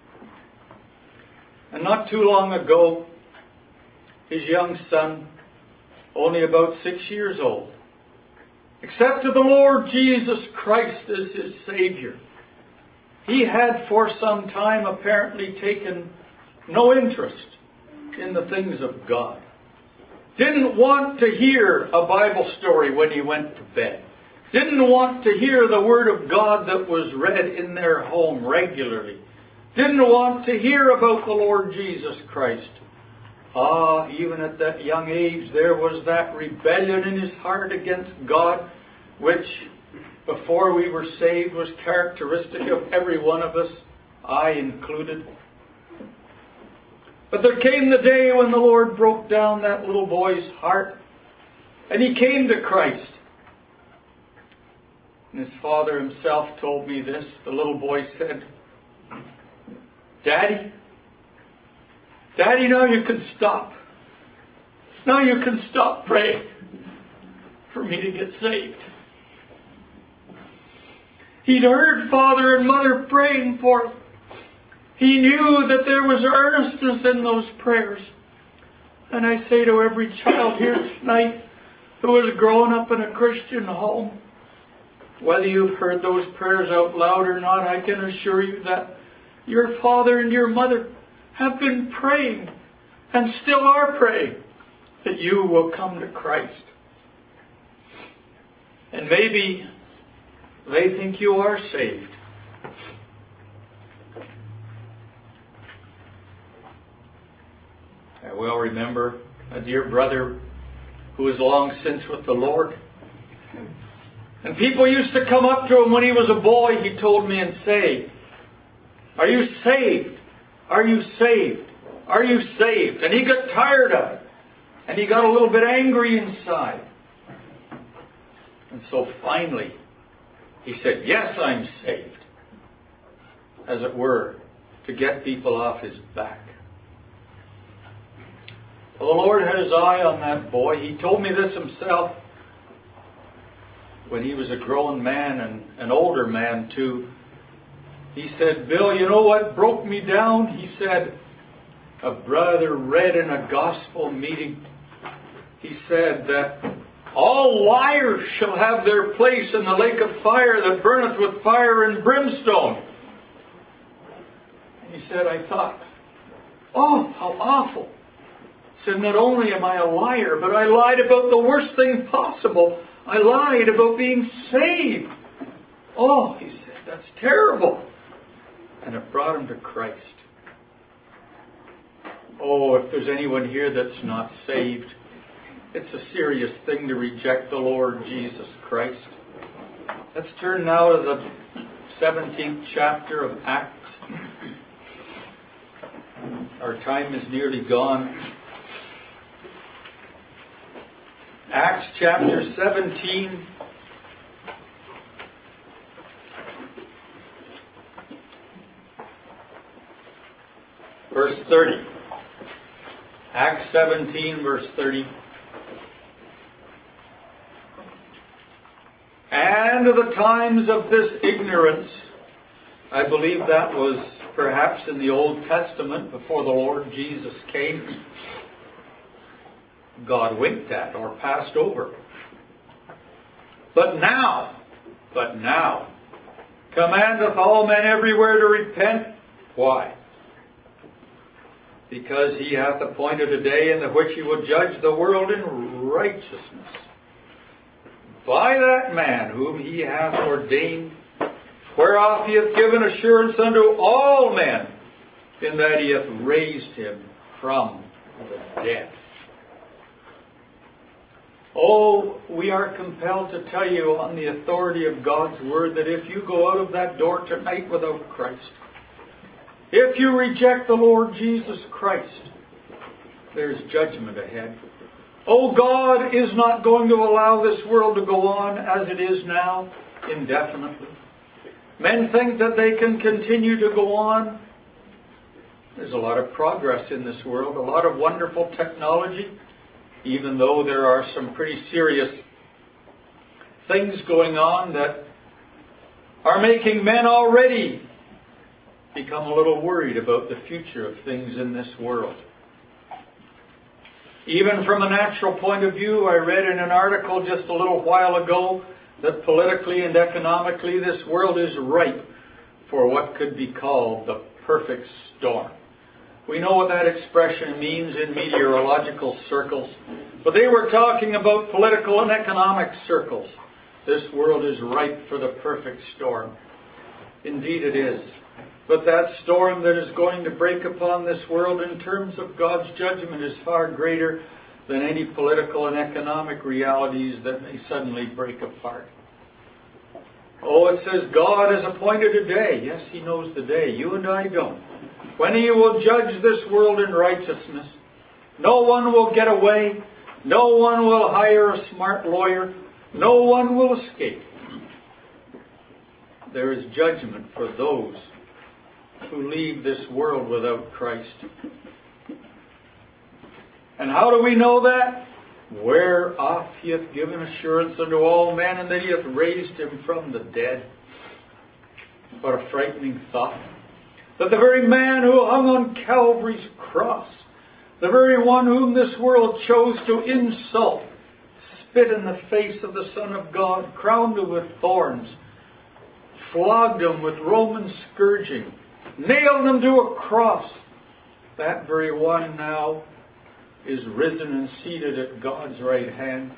And not too long ago, his young son, only about 6 years old, accepted the Lord Jesus Christ as his Savior. He had for some time apparently taken no interest in the things of God. Didn't want to hear a Bible story when he went to bed. didn't want to hear the Word of God that was read in their home regularly, didn't want to hear about the Lord Jesus Christ. Even at that young age, there was that rebellion in his heart against God, which before we were saved was characteristic of every one of us, I included. But there came the day when the Lord broke down that little boy's heart, and he came to Christ. And his father himself told me this. The little boy said, Daddy, now you can stop. Now you can stop praying for me to get saved. He'd heard Father and Mother praying for him. He knew that there was earnestness in those prayers. And I say to every child here tonight who has grown up in a Christian home, whether you've heard those prayers out loud or not, I can assure you that your father and your mother have been praying and still are praying that you will come to Christ. And maybe they think you are saved. I well remember a dear brother who was long since with the Lord. And people used to come up to him when he was a boy, he told me, and say, Are you saved? Are you saved? Are you saved? And he got tired of it. And he got a little bit angry inside. And so finally, he said, Yes, I'm saved. As it were, to get people off his back. Well, the Lord had his eye on that boy. He told me this himself when he was a grown man and an older man too. He said, Bill, you know what broke me down? He said, a brother read in a gospel meeting, he said that all liars shall have their place in the lake of fire that burneth with fire and brimstone. He said, I thought, oh, how awful. He said, not only am I a liar, but I lied about the worst thing possible. I lied about being saved. Oh, he said, that's terrible. And it brought him to Christ. Oh, if there's anyone here that's not saved, it's a serious thing to reject the Lord Jesus Christ. Let's turn now to the 17th chapter of Acts. Our time is nearly gone. Acts chapter 17. Verse 30. Acts 17, verse 30. And the times of this ignorance, I believe that was perhaps in the Old Testament before the Lord Jesus came, God winked at or passed over. But now, commandeth all men everywhere to repent. Why? Because he hath appointed a day in the which he will judge the world in righteousness by that man whom he hath ordained, whereof he hath given assurance unto all men, in that he hath raised him from the dead. Oh, we are compelled to tell you on the authority of God's Word that if you go out of that door tonight without Christ, if you reject the Lord Jesus Christ, there's judgment ahead. Oh, God is not going to allow this world to go on as it is now indefinitely. Men think that they can continue to go on. There's a lot of progress in this world, a lot of wonderful technology, even though there are some pretty serious things going on that are making men already become a little worried about the future of things in this world. Even from a natural point of view, I read in an article just a little while ago that politically and economically this world is ripe for what could be called the perfect storm. We know what that expression means in meteorological circles, but they were talking about political and economic circles. This world is ripe for the perfect storm. Indeed it is. But that storm that is going to break upon this world in terms of God's judgment is far greater than any political and economic realities that may suddenly break apart. Oh, it says God has appointed a day. Yes, He knows the day. You and I don't. When He will judge this world in righteousness. No one will get away. No one will hire a smart lawyer. No one will escape. There is judgment for those who leave this world without Christ. And how do we know that? Whereof He hath given assurance unto all men, and that He hath raised Him from the dead. What a frightening thought. That the very man who hung on Calvary's cross, the very one whom this world chose to insult, spit in the face of the Son of God, crowned Him with thorns, flogged Him with Roman scourging, nailed Him to a cross, that very one now is risen and seated at God's right hand.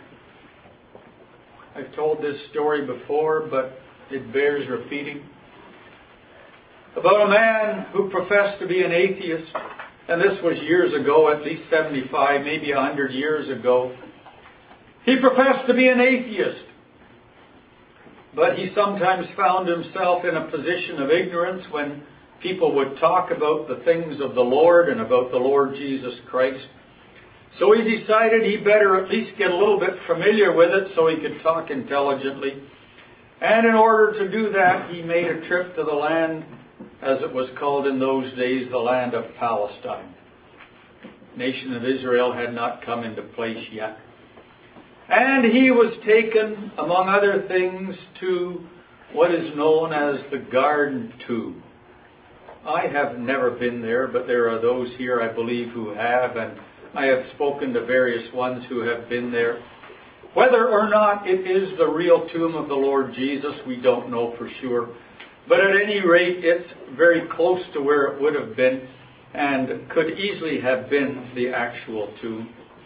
I've told this story before, but it bears repeating. About a man who professed to be an atheist, and this was years ago, at least 75, maybe 100 years ago. He professed to be an atheist, but he sometimes found himself in a position of ignorance when people would talk about the things of the Lord and about the Lord Jesus Christ. So he decided he better at least get a little bit familiar with it so he could talk intelligently. And in order to do that, he made a trip to the land, as it was called in those days, the land of Palestine. The nation of Israel had not come into place yet. And he was taken, among other things, to what is known as the Garden Tomb. I have never been there, but there are those here, I believe, who have, and I have spoken to various ones who have been there. Whether or not it is the real tomb of the Lord Jesus, we don't know for sure. But at any rate, it's very close to where it would have been and could easily have been the actual tomb.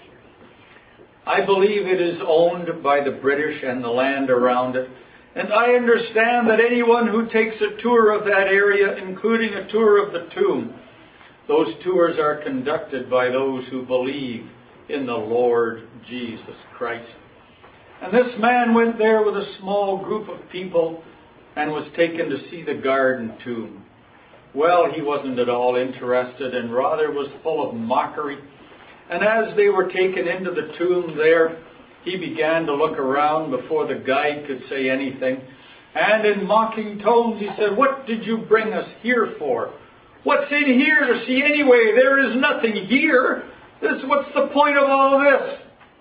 I believe it is owned by the British and the land around it. And I understand that anyone who takes a tour of that area, including a tour of the tomb, those tours are conducted by those who believe in the Lord Jesus Christ. And this man went there with a small group of people and was taken to see the Garden Tomb. Well, he wasn't at all interested and rather was full of mockery. And as they were taken into the tomb there, he began to look around before the guide could say anything. And in mocking tones he said, "What did you bring us here for? What's in here to see anyway? There is nothing here. What's the point of all this?"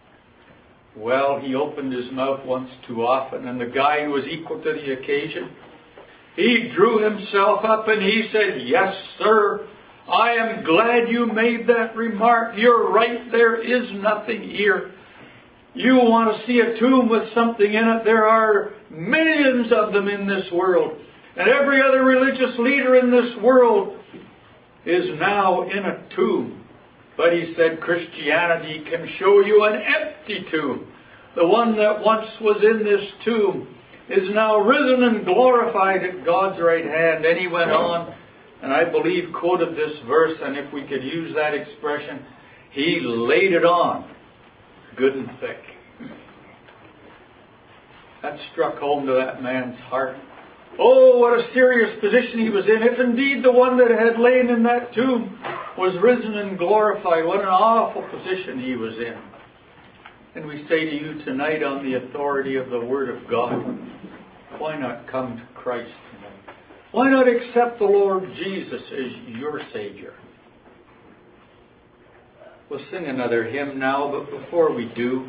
Well, he opened his mouth once too often, and the guide was equal to the occasion. He drew himself up and he said, "Yes, sir, I am glad you made that remark. You're right, there is nothing here. You want to see a tomb with something in it? There are millions of them in this world. And every other religious leader in this world is now in a tomb." But he said, Christianity can show you an empty tomb. The one that once was in this tomb is now risen and glorified at God's right hand. And he went on, and I believe quoted this verse, and if we could use that expression, he laid it on good and thick. That struck home to that man's heart. Oh, what a serious position he was in. If indeed the one that had lain in that tomb was risen and glorified, what an awful position he was in. And we say to you tonight, on the authority of the Word of God, why not come to Christ tonight? Why not accept the Lord Jesus as your Savior? We'll sing another hymn now, but before we do,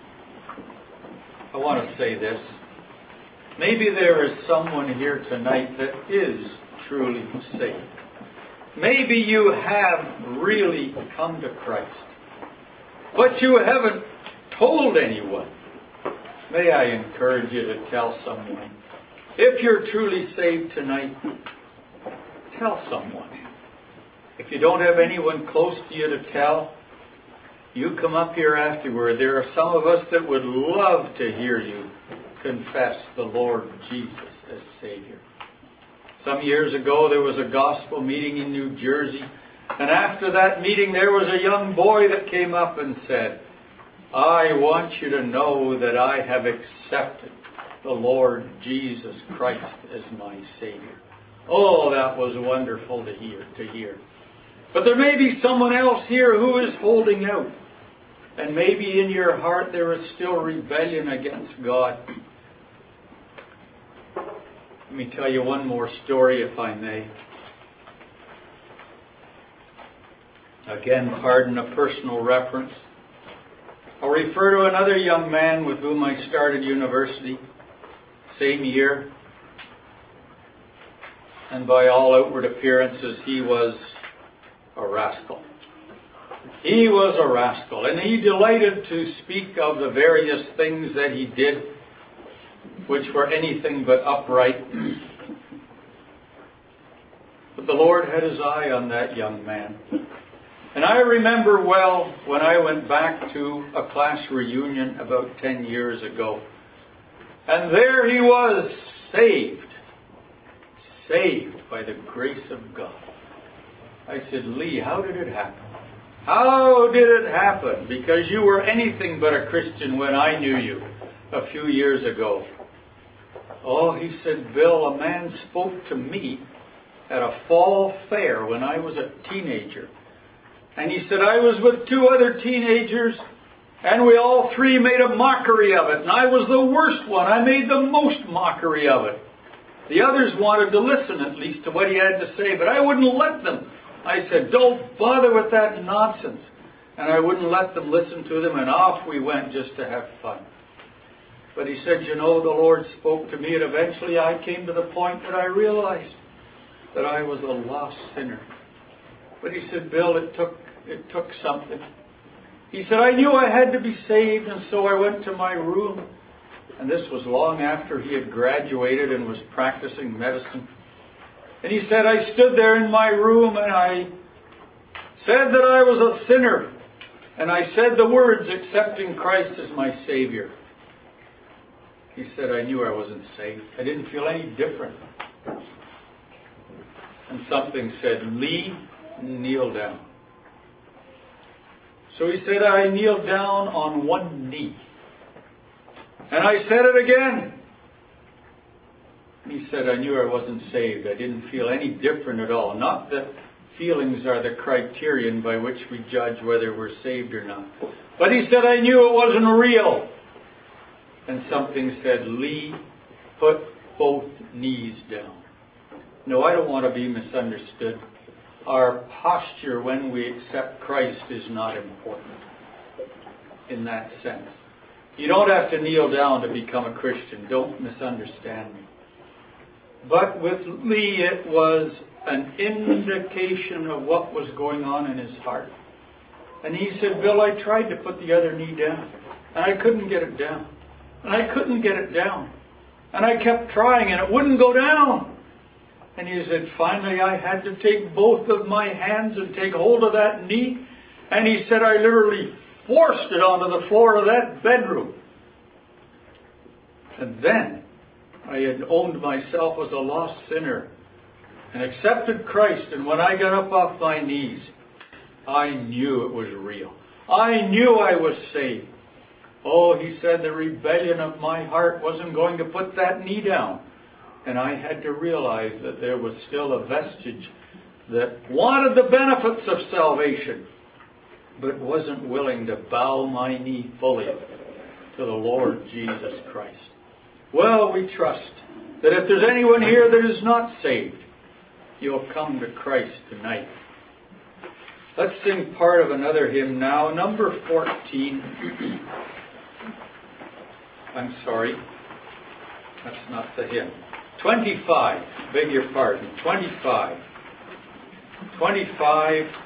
I want to say this. Maybe there is someone here tonight that is truly saved. Maybe you have really come to Christ, but you haven't told anyone. May I encourage you to tell someone. If you're truly saved tonight, tell someone. If you don't have anyone close to you to tell, you come up here afterward. There are some of us that would love to hear you confess the Lord Jesus as Savior. Some years ago, there was a gospel meeting in New Jersey, and after that meeting, there was a young boy that came up and said, I want you to know that I have accepted the Lord Jesus Christ as my Savior. Oh, that was wonderful to hear. But there may be someone else here who is holding out. And maybe in your heart there is still rebellion against God. Let me tell you one more story, if I may. Again, pardon a personal reference. I'll refer to another young man with whom I started university, same year. And by all outward appearances, he was a rascal. He was a rascal, and he delighted to speak of the various things that he did, which were anything but upright. But the Lord had his eye on that young man. And I remember well when I went back to a class reunion about 10 years ago. And there he was, saved by the grace of God. I said, Lee, how did it happen? How did it happen? Because you were anything but a Christian when I knew you a few years ago. Oh, he said, Bill, a man spoke to me at a fall fair when I was a teenager. And he said, I was with two other teenagers, and we all three made a mockery of it. And I was the worst one. I made the most mockery of it. The others wanted to listen, at least, to what he had to say, but I wouldn't let them. I said, don't bother with that nonsense. And I wouldn't let them listen to them, and off we went just to have fun. But he said, you know, the Lord spoke to me, and eventually I came to the point that I realized that I was a lost sinner. But he said, Bill, it took something. He said, I knew I had to be saved, and so I went to my room. And this was long after he had graduated and was practicing medicine. And he said, I stood there in my room and I said that I was a sinner. And I said the words, accepting Christ as my Savior. He said, I knew I wasn't saved. I didn't feel any different. And something said, Lee, kneel down. So he said, I kneeled down on one knee. And I said it again. He said, I knew I wasn't saved. I didn't feel any different at all. Not that feelings are the criterion by which we judge whether we're saved or not. But he said, I knew it wasn't real. And something said, Lee, put both knees down. No, I don't want to be misunderstood. Our posture when we accept Christ is not important in that sense. You don't have to kneel down to become a Christian. Don't misunderstand me. But with Lee, it was an indication of what was going on in his heart. And he said, Bill, I tried to put the other knee down, and I couldn't get it down. And I couldn't get it down. And I kept trying, and it wouldn't go down. And he said, finally, I had to take both of my hands and take hold of that knee. And he said, I literally forced it onto the floor of that bedroom. And then I had owned myself as a lost sinner and accepted Christ. And when I got up off my knees, I knew it was real. I knew I was saved. Oh, he said, the rebellion of my heart wasn't going to put that knee down. And I had to realize that there was still a vestige that wanted the benefits of salvation, but wasn't willing to bow my knee fully to the Lord Jesus Christ. Well, we trust that if there's anyone here that is not saved, you'll come to Christ tonight. Let's sing part of another hymn now, number 14. I'm sorry, that's not the hymn. 25, beg your pardon, 25. 25.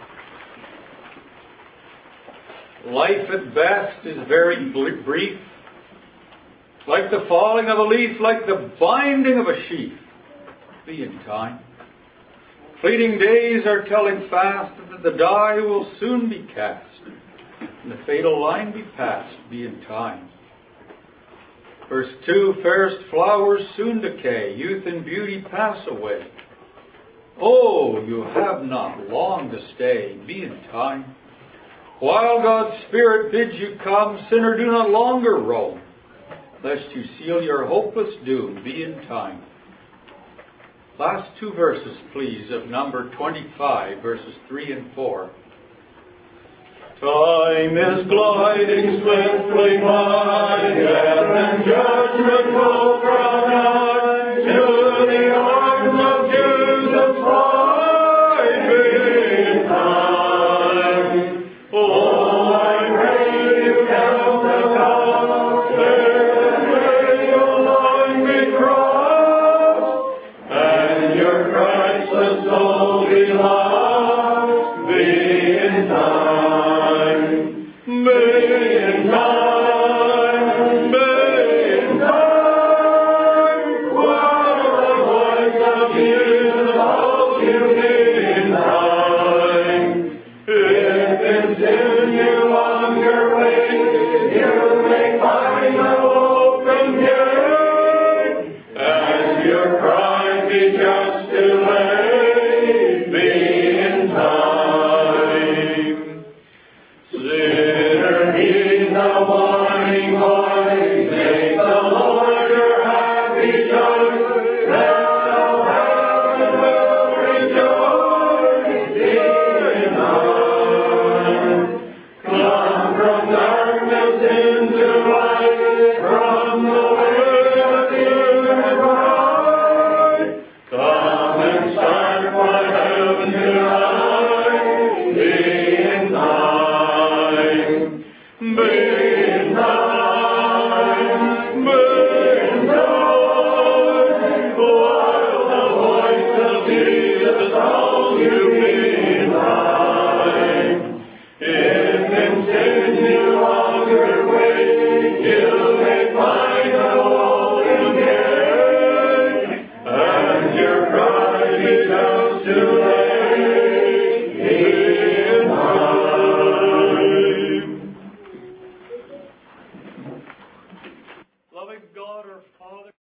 Life at best is very brief. Like the falling of a leaf, like the binding of a sheaf. Be in time. Fleeting days are telling fast that the die will soon be cast, and the fatal line be passed. Be in time. Verse 2, fairest flowers soon decay, youth and beauty pass away. Oh, you have not long to stay, be in time. While God's Spirit bids you come, sinner, do not longer roam, lest you seal your hopeless doom, be in time. Last two verses, please, of number 25, verses 3 and 4. Time is gliding swiftly by, death and judgment will draw nigh. To the arms of Jesus fly, be in time. Oh, I pray you count the cost, may your line be crossed, and your Christless soul be lost, be in time. Be in time, be in time, while the voice of Jesus calls you, be in time. If in sin you longer wait, you may find no open gate, and your cry be just too late, be in time. Sinner, heed the warning voice, make the Lord your happy choice, now heaven will rejoice, be in time. Come from darkness into light, from the way of sin and pride, come and start for heaven tonight, be in time. Be in time, be in time, while the voice of Jesus calls.